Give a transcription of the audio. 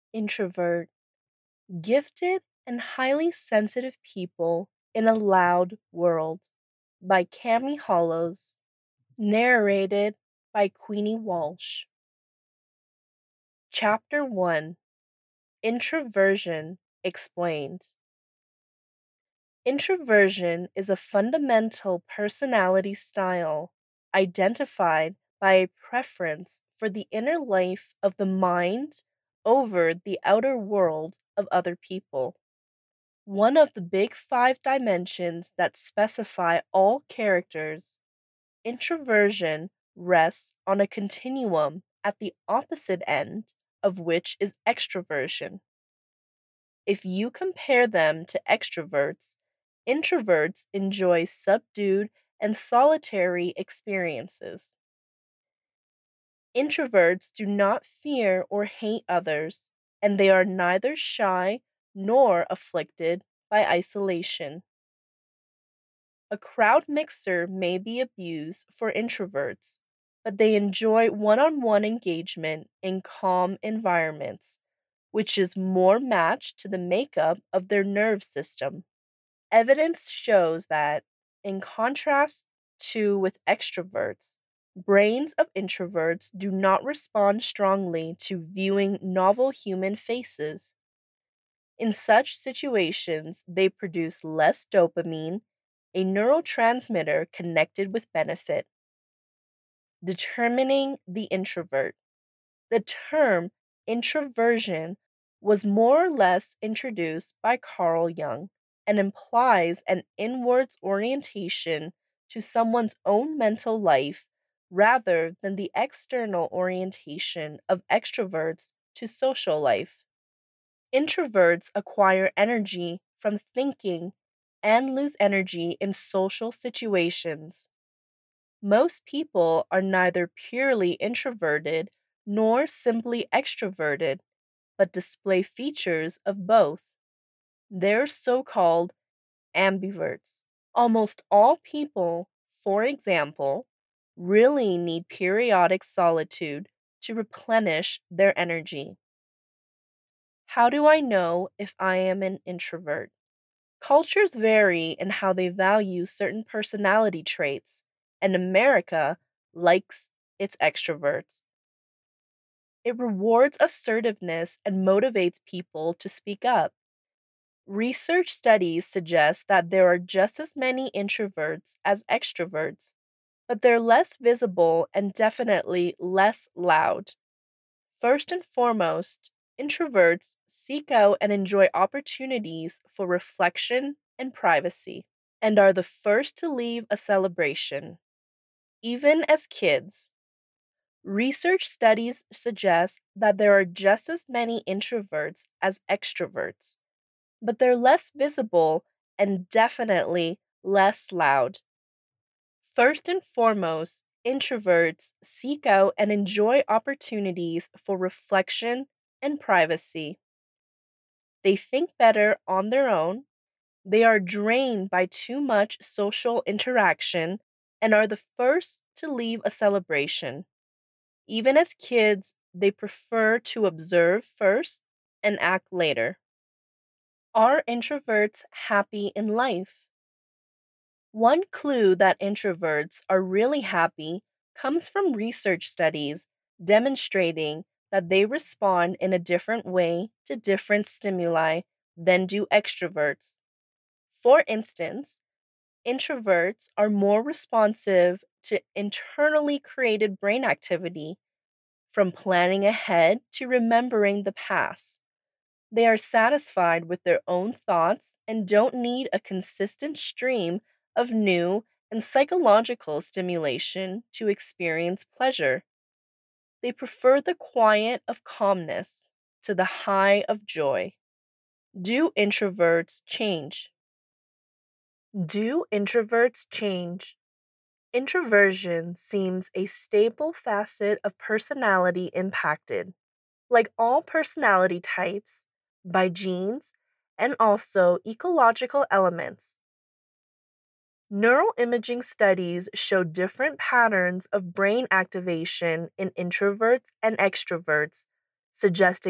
Introvert, Gifted and Highly Sensitive People in a Loud World by Cami Hollows, narrated by Queenie Walsh. Chapter 1, Introversion Explained. Introversion is a fundamental personality style identified by a preference for the inner life of the mind over the outer world of other people. One of the big 5 dimensions that specify all characters, introversion rests on a continuum at the opposite end of which is extroversion. If you compare them to extroverts, introverts enjoy subdued and solitary experiences. Introverts do not fear or hate others, and they are neither shy nor afflicted by isolation. A crowd mixer may be abused for introverts, but they enjoy one-on-one engagement in calm environments, which is more matched to the makeup of their nerve system. Evidence shows that, in contrast to with extroverts, brains of introverts do not respond strongly to viewing novel human faces. In such situations, they produce less dopamine, a neurotransmitter connected with benefit. Determining the introvert. The term introversion was more or less introduced by Carl Jung and implies an inwards orientation to someone's own mental life rather than the external orientation of extroverts to social life. Introverts acquire energy from thinking and lose energy in social situations. Most people are neither purely introverted nor simply extroverted, but display features of both. They're so called ambiverts. Almost all people, for example, really need periodic solitude to replenish their energy. How do I know if I am an introvert? Cultures vary in how they value certain personality traits, and America likes its extroverts. It rewards assertiveness and motivates people to speak up. Research studies suggest that there are just as many introverts as extroverts, but they're less visible and definitely less loud. First and foremost, introverts seek out and enjoy opportunities for reflection and privacy, and are the first to leave a celebration. Even as kids, research studies suggest that there are just as many introverts as extroverts, but they're less visible and definitely less loud. First and foremost, introverts seek out and enjoy opportunities for reflection and privacy. They think better on their own, they are drained by too much social interaction, and are the first to leave a celebration. Even as kids, they prefer to observe first and act later. Are introverts happy in life? One clue that introverts are really happy comes from research studies demonstrating that they respond in a different way to different stimuli than do extroverts. For instance, introverts are more responsive to internally created brain activity, from planning ahead to remembering the past. They are satisfied with their own thoughts and don't need a consistent stream of new and psychological stimulation to experience pleasure. They prefer the quiet of calmness to the high of joy. Do introverts change? Do introverts change? Introversion seems a stable facet of personality impacted, like all personality types, by genes and also ecological elements. Neuroimaging studies show different patterns of brain activation in introverts and extroverts, suggesting